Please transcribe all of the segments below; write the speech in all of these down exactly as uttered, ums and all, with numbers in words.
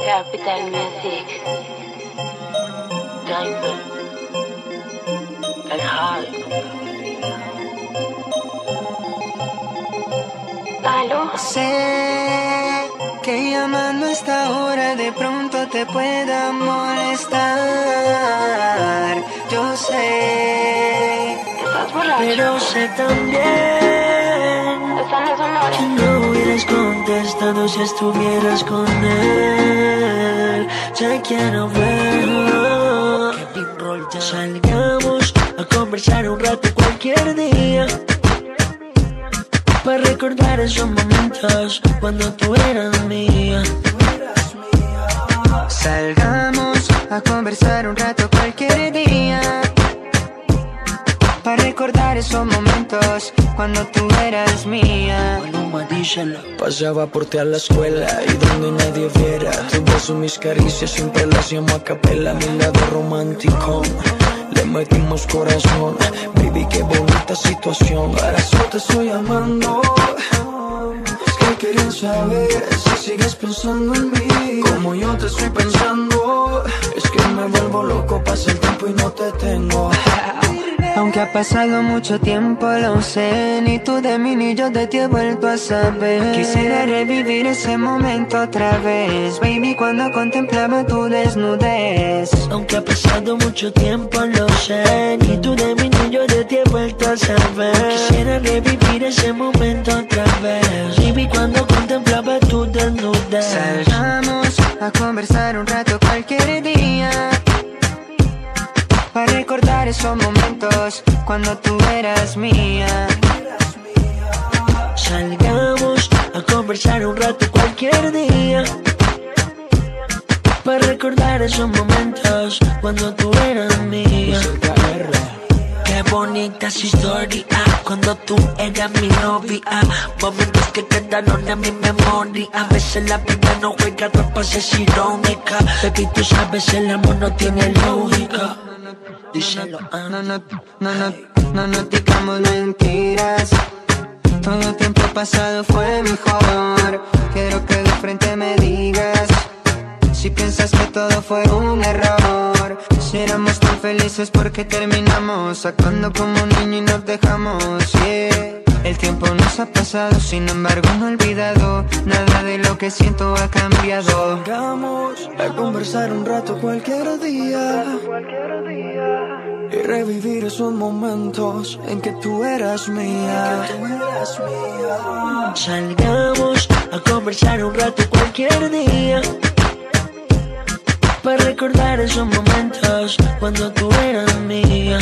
Capital Music, Diamond, El High. ¿Aló? Sé que llamando a esta hora de pronto te pueda molestar. Yo sé, ¿Estás borracho? pero sé también ¿Están los honores? que no hubieras contestado si estuvieras con él. Te quiero ver. Salgamos a conversar un rato cualquier día, para recordar esos momentos cuando tú eras mía. Salgamos a conversar un rato cualquier día, para recordar esos momentos cuando tú eras mía. Maluma, díselo. Pasaba por ti a la escuela y donde nadie viera tus besos, mis caricias, siempre las llamo a capela. Mi lado romántico, le metimos corazón. Baby, qué bonita situación. Para eso te estoy llamando. Es que quería saber si sigues pensando en mí como yo te estoy pensando. Es que me vuelvo loco, pasa el tiempo y no te tengo. Aunque ha pasado mucho tiempo, lo sé, ni tú de mí ni yo de ti he vuelto a saber. Quisiera revivir ese momento otra vez, baby, cuando contemplaba tu desnudez. Aunque ha pasado mucho tiempo, lo sé, ni tú de mí ni yo de ti he vuelto a saber. Quisiera revivir ese momento otra vez, baby, cuando contemplaba tu desnudez. Salgamos a conversar un rato cualquier día, para recordar esos momentos cuando tú eras mía. Salgamos a conversar un rato cualquier día, para recordar esos momentos cuando tú eras mía. Qué bonita esa historia, cuando tú eras mi novia. Momentos que quedaron en mi memoria. A veces la vida no juega trampas, es irónica. Baby, tú sabes, el amor no tiene lógica. Díselo, ah. No, no, no, no, no, no digamos mentiras. Todo el tiempo pasado fue mejor. Quiero que de frente me digas si piensas que todo fue un error. Si éramos tan felices, porque terminamos actuando como un niño y nos dejamos, yeah. El tiempo nos ha pasado, sin embargo no he olvidado nada de lo que siento ha cambiado. Salgamos a conversar un rato cualquier día y revivir esos momentos en que tú eras mía. Salgamos a conversar un rato cualquier día, para recordar esos momentos cuando tú eras mía.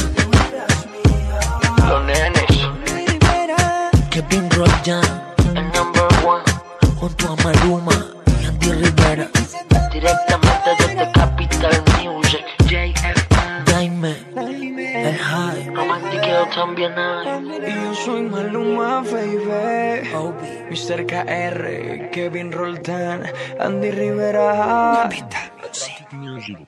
Los nenes, Kevin Royan, el number one, junto a Maluma y Andy Rivera. directamente desde Capital Music, J F M, Diamond, El High, romantiqueo también hay. Y yo soy Maluma, baby. Obi, mister K R, Kevin Roldan, Andy Rivera. Capital Music.